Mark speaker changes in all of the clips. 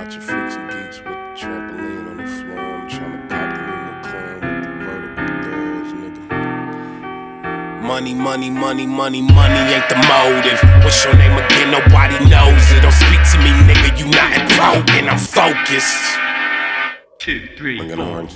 Speaker 1: watching Freaks and Geeks with the trampoline on the floor. I'm tryna cop the new McLaren with the vertical doors, nigga. Money, money, money, money, money ain't the motive. What's your name again? Nobody knows it. Don't speak to me, nigga, you not important. I'm focused.
Speaker 2: 2, 3, 4.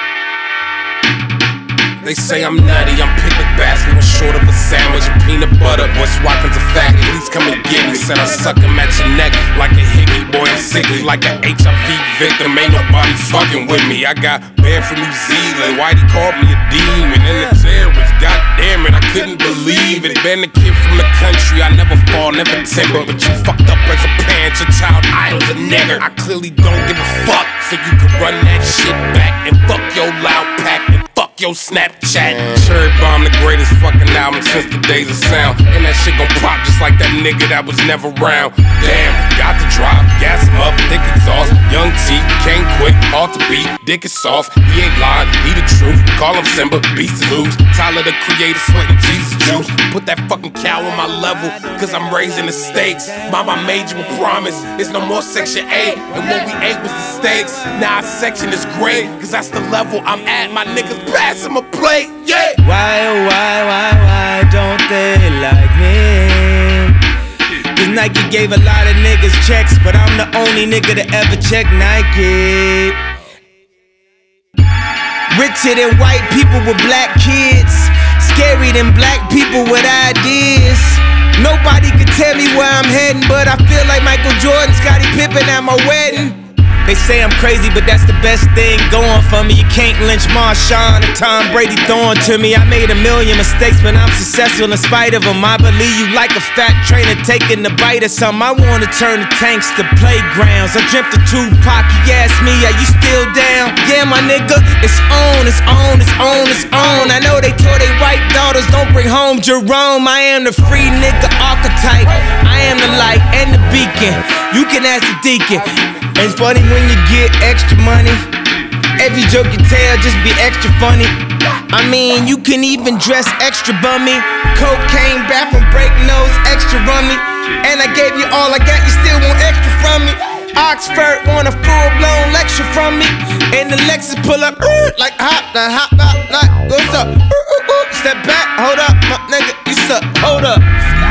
Speaker 1: They say I'm nutty, I'm picnic basket with short of a sandwich and peanut butter. Boy, Swatkins a faggot, please come and get me. Said I suck him at your neck like a hickey. Boy, I'm sickly like an HIV victim. Ain't nobody fucking with me. I got banned from New Zealand. Whitey called me a demon and a terrorist. God damn it, I couldn't believe it. Been a kid from the country, I never fall, never timber. But you fucked up as a parent, your child idol's a nigger. I clearly don't give a fuck, so you can run that shit back and fuck your loud pack and fuck your Snapchat. Cherry Bomb, the greatest fucking album since the days of sound. And that shit gon' pop just like that nigga that was never around. Damn, got the drop, gas him up, thick exhaust. Young T, can't quit, hard to beat, dick is soft. He ain't lying, he the truth. Call him Simba, beast is loose. Tyler the creator, sweating Jesus juice. Put that fucking cow on my level, cause I'm raising the stakes. Mama made you a promise, it's no more Section 8. And what we ate was the steaks. Now our section is great, cause that's the level I'm at. My niggas pass him a plate, yeah.
Speaker 3: Why, oh why don't they like me? Cause Nike gave a lot of niggas checks, but I'm the only nigga to ever check Nike. Richer than white people with black kids, scary than black people with ideas. Nobody can tell me where I'm heading, but I feel like Michael Jordan, Scottie Pippen at my wedding. They say I'm crazy, but that's the best thing going for me. You can't lynch Marshawn and Tom Brady throwing to me. I made a million mistakes, but I'm successful in spite of them. I believe you like a fat trainer taking the bite of something. I wanna turn the tanks to playgrounds. I dreamt of Tupac, he asked me, are you still down? Yeah, my nigga, it's on, it's on, it's on, it's on. I know they told they white daughters, don't bring home Jerome. I am the free nigga archetype. I am the light and the beacon. You can ask the deacon. It's funny when you get extra money. Every joke you tell just be extra funny. I mean, you can even dress extra bummy. Cocaine, bathroom break nose, extra rummy. And I gave you all I got, you still want extra from me. Oxford want a full-blown lecture from me. And the Lexus pull up like hop, like what's up? Step back, hold up, my nigga, you suck, hold up.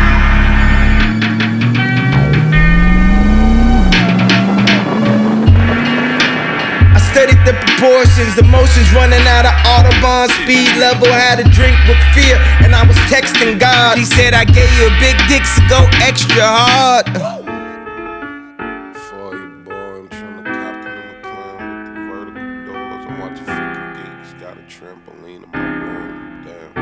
Speaker 3: Studied the proportions, emotions running out of Audubon. Speed level, had a drink with fear, and I was texting God. He said, I gave you a big dick, so go extra hard.
Speaker 1: For you, boy, I'm tryna cop the new McLaren with the vertical doors. I'm watching Freaks and Geeks, got a trampoline in my room,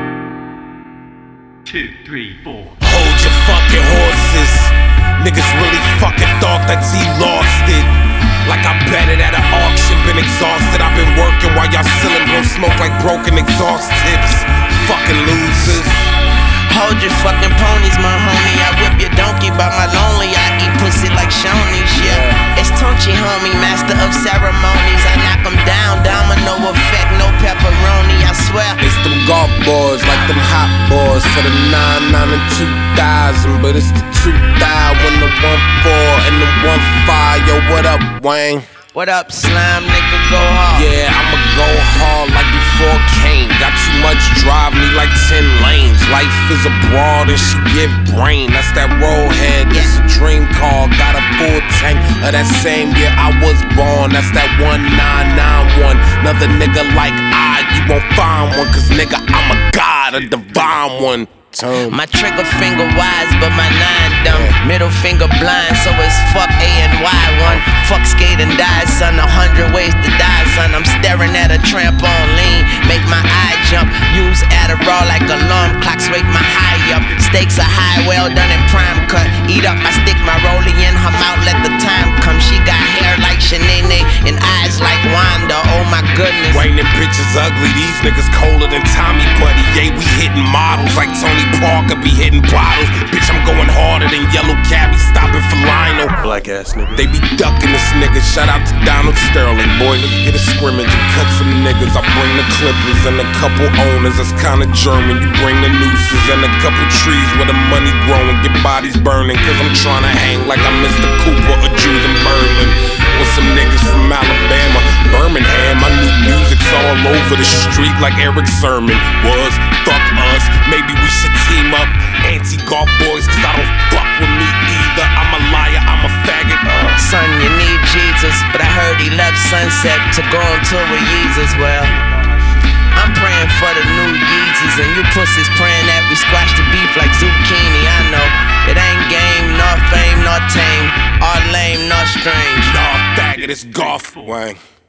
Speaker 1: damn.
Speaker 2: 2, 3, 4.
Speaker 1: Hold your fucking horses. Niggas really fucking thought that he lost it. Like I bet it at an auction, been exhausted. I've been working while y'all selling blow smoke like broken exhaust tips. Fucking losers.
Speaker 4: Hold your fucking ponies, my homie. I whip your donkey by my lonely. I eat pussy like Shoney's, yeah. It's Tunchi, homie, master of ceremonies. I knock them down, domino effect, no pepperoni, I swear.
Speaker 1: It's them golf boys, like them hot boys. For the 99 and 2000, but it's the 2000 when the 14 and the 15. Yo, what up, Wayne?
Speaker 4: What up, slime, nigga, go hard.
Speaker 1: Yeah, I'ma go hard like before Kane. Got too much drive, need like 10 lanes. Life is a broad and she give brain. That's that rollhead, this a dream car. Got a full tank of that same year I was born. That's that 1991. Another nigga like you won't find one. Cause nigga, I'm a god, a divine one.
Speaker 4: My trigger finger wise, but my 9 dumb. Middle finger blind, so it's fuck A and Y one. Fuck skate and die, son. 100 ways to die, son. I'm staring at a trampoline, make my eye jump. Use Adderall like alarm clocks, wake my high up. Stakes are high, well done and prime cut. Eat up, I stick my rollie in her mouth, let the time come. She got hair like Shanae and eyes like Wanda. Oh my goodness.
Speaker 1: Wayne, them bitches ugly. These niggas colder than Tommy Buddy. Yeah, we hitting models like Tony Parker be hitting bottles. Bitch, I'm going harder than Yellow Cabby stopping for Lionel.
Speaker 5: Black ass nigga.
Speaker 1: They be ducking this nigga. Shout out to Donald Sterling. Boy, let's get a scrimmage and cut some niggas. I bring the clippers and a couple owners. That's kinda German. You bring the nooses and a couple trees where the money growing. Get bodies burning. Cause I'm trying to hang like I'm Mr. Cooper or Jews in Berlin. What's some niggas from Alabama, Birmingham. I knew music's all over the street like Eric Sermon was. Fuck us, maybe we should team up. Anti-golf boys, cause I don't fuck with me either. I'm a liar, I'm a faggot.
Speaker 4: Son, you need Jesus, but I heard he left Sunset to go on tour with Yeezus. Well, I'm praying for the new Yeezys, and you pussies praying that we squash the beef like zucchini. I know it ain't game, nor fame, nor tame, or lame, nor strange.
Speaker 1: Nah, faggot, it's golf. Wang.